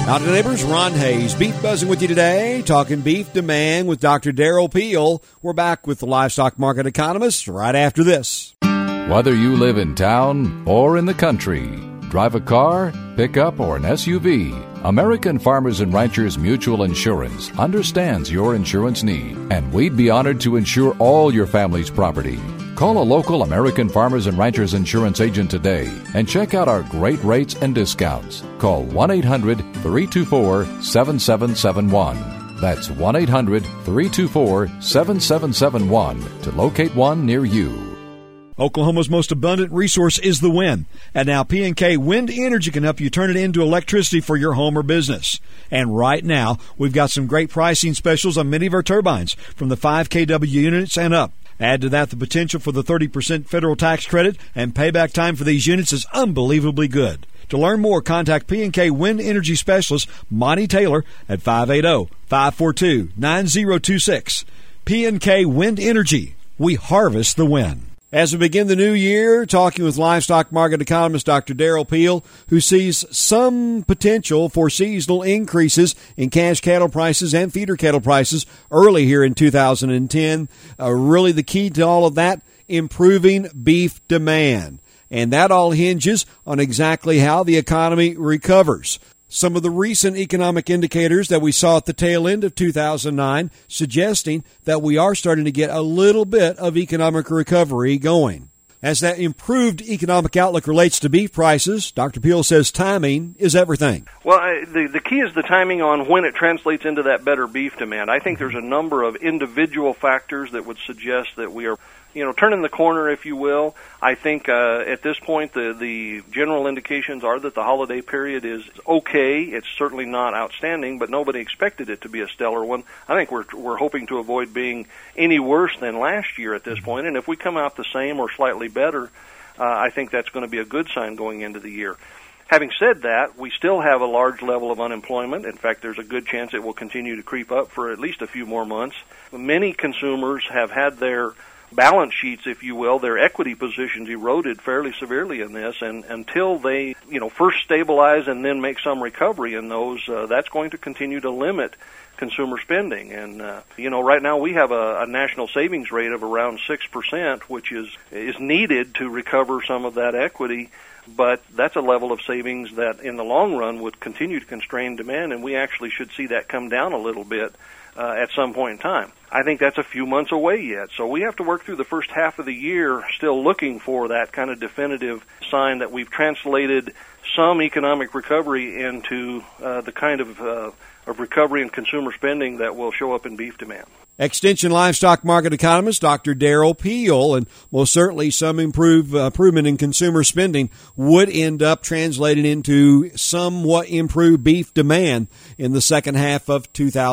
Howdy neighbors, Ron Hayes, Beef Buzzing with you today, talking beef demand with Dr. Darrell Peel. We're back with the Livestock Market Economist right after this. Whether you live in town or in the country, drive a car, pickup, or an SUV, American Farmers and Ranchers Mutual Insurance understands your insurance need, and we'd be honored to insure all your family's property. Call a local American Farmers and Ranchers insurance agent today and check out our great rates and discounts. Call 1-800-324-7771. That's 1-800-324-7771 to locate one near you. Oklahoma's most abundant resource is the wind. And now P&K Wind Energy can help you turn it into electricity for your home or business. And right now, we've got some great pricing specials on many of our turbines, from the 5 kW units and up. Add to that the potential for the 30% federal tax credit, and payback time for these units is unbelievably good. To learn more, contact P&K Wind Energy Specialist Monty Taylor at 580-542-9026. P&K Wind Energy. We harvest the wind. As we begin the new year, talking with livestock market economist Dr. Darrell Peel, who sees some potential for seasonal increases in cash cattle prices and feeder cattle prices early here in 2010. Really the key to all of that, improving beef demand. And that all hinges on exactly how the economy recovers. Some of the recent economic indicators that we saw at the tail end of 2009 suggesting that we are starting to get a little bit of economic recovery going. As that improved economic outlook relates to beef prices, Dr. Peel says timing is everything. Well, the key is the timing on when it translates into that better beef demand. I think there's a number of individual factors that would suggest that we are turning the corner, if you will. I think at this point the general indications are that the holiday period is okay. It's certainly not outstanding, but nobody expected it to be a stellar one. I think we're hoping to avoid being any worse than last year at this point, and if we come out the same or slightly better, I think that's going to be a good sign going into the year. Having said that, we still have a large level of unemployment. In fact, there's a good chance it will continue to creep up for at least a few more months. Many consumers have had their balance sheets, if you will, their equity positions eroded fairly severely in this, and until they, first stabilize and then make some recovery in those, that's going to continue to limit consumer spending. And, right now we have a national savings rate of around 6%, which is needed to recover some of that equity, but that's a level of savings that in the long run would continue to constrain demand, and we actually should see that come down a little bit at some point in time. I think that's a few months away yet. So we have to work through the first half of the year still looking for that kind of definitive sign that we've translated some economic recovery into the kind of recovery in consumer spending that will show up in beef demand. Extension livestock market economist Dr. Darrell Peel, and most certainly some improvement in consumer spending would end up translating into somewhat improved beef demand in the second half of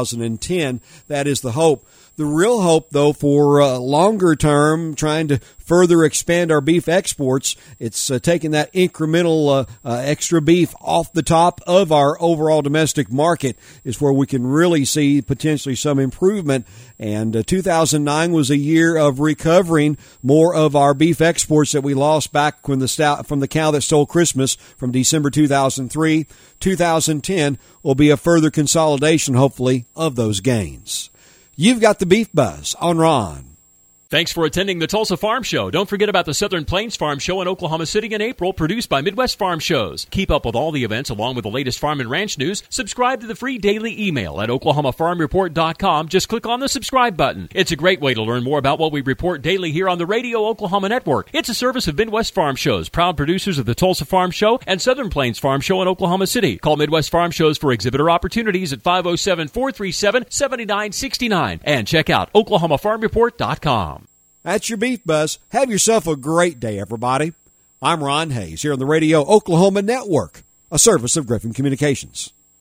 2010. That is the hope. The real hope, though, for longer term, trying to further expand our beef exports, it's taking that incremental extra beef off the top of our overall domestic market is where we can really see potentially some improvement. And 2009 was a year of recovering more of our beef exports that we lost back when from the cow that stole Christmas from December 2003. 2010 will be a further consolidation, hopefully, of those gains. You've got the Beef Buzz on Ron. Thanks for attending the Tulsa Farm Show. Don't forget about the Southern Plains Farm Show in Oklahoma City in April, produced by Midwest Farm Shows. Keep up with all the events along with the latest farm and ranch news. Subscribe to the free daily email at oklahomafarmreport.com. Just click on the subscribe button. It's a great way to learn more about what we report daily here on the Radio Oklahoma Network. It's a service of Midwest Farm Shows, proud producers of the Tulsa Farm Show and Southern Plains Farm Show in Oklahoma City. Call Midwest Farm Shows for exhibitor opportunities at 507-437-7969. And check out oklahomafarmreport.com. That's your Beef Buzz. Have yourself a great day, everybody. I'm Ron Hayes here on the Radio Oklahoma Network, a service of Griffin Communications.